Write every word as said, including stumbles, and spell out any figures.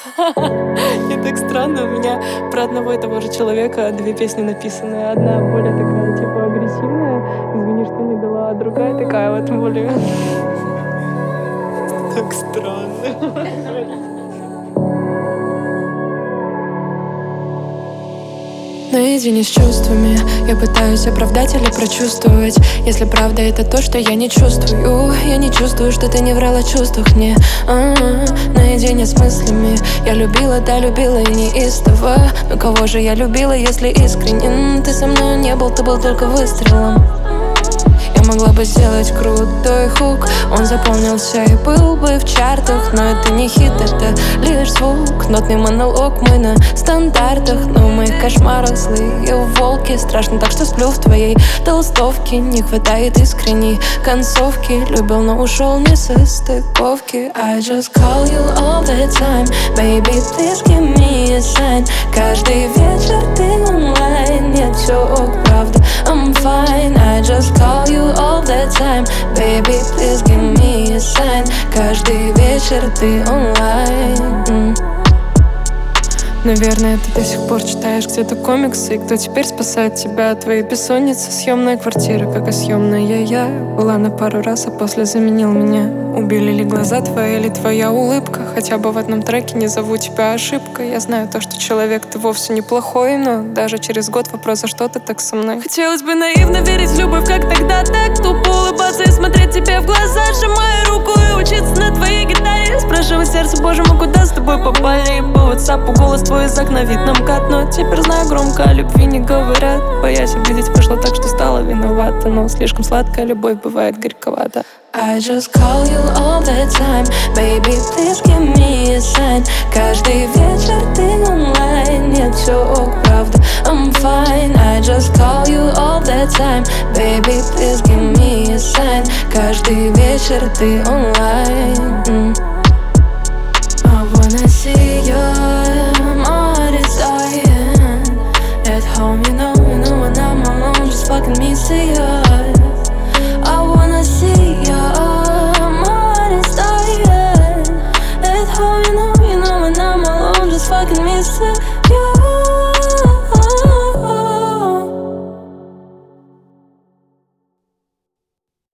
И так странно, у меня про одного и того же человека две песни написаны. Одна более такая, типа, агрессивная, извини, что не дала, а другая такая вот более... Так странно. Наедине с чувствами я пытаюсь оправдать или прочувствовать. Если правда это то, что я не чувствую. Я не чувствую, что ты не врала о чувствах мне. А-а-а. Наедине с мыслями я любила, да любила и неистово. Но кого же я любила, если искренне? Ты со мной не был, ты был только выстрелом. Я могла бы сделать крутой хук, он запомнился и был бы в чартах. Но это не хит, это лишь звук, нотный монолог, мы на стандартах. Но мои кошмары злые волки, страшно так, что сплю в твоей толстовке. Не хватает искренней концовки, любил, но ушел не со стыковки. I just call you all the time, baby, please give me a sign. Каждый вечер ты онлайн, нет, все ок, правда, I'm fine. I just call you all the time, baby, please give me a sign. Каждый вечер ты онлайн. Наверное, ты до сих пор читаешь где-то комиксы. И кто теперь спасает тебя от твоей бессонницы? Съемная квартира, как и съемная я была на пару раз, а после заменил меня. Убили ли глаза твои или твоя улыбка? Хотя бы в одном треке не зову тебя ошибкой. Я знаю то, что человек ты вовсе неплохой, но даже через год вопрос, за что ты так со мной? Хотелось бы наивно верить в любовь, как тогда, так тупо улыбаться и смотреть тебе в глаза, сжимая руку и учиться на твоей гитаре. Спрашивать сердце, боже мой, куда с тобой попали? И по ватсапу голос твой из окна вид нам кат. Но теперь знаю, громко о любви не говорят, боясь обидеть, вышло так, что стала виновата. Но слишком сладкая любовь бывает горьковата. I just call you all the time, baby, please give me a sign. Каждый вечер ты онлайн, нет, все ок, правда, I'm fine. I just call you all the time, baby, please give me a sign. Каждый вечер ты онлайн. I wanna see your heart is dying. At home, you know, you know when I'm alone, just fucking me, see you.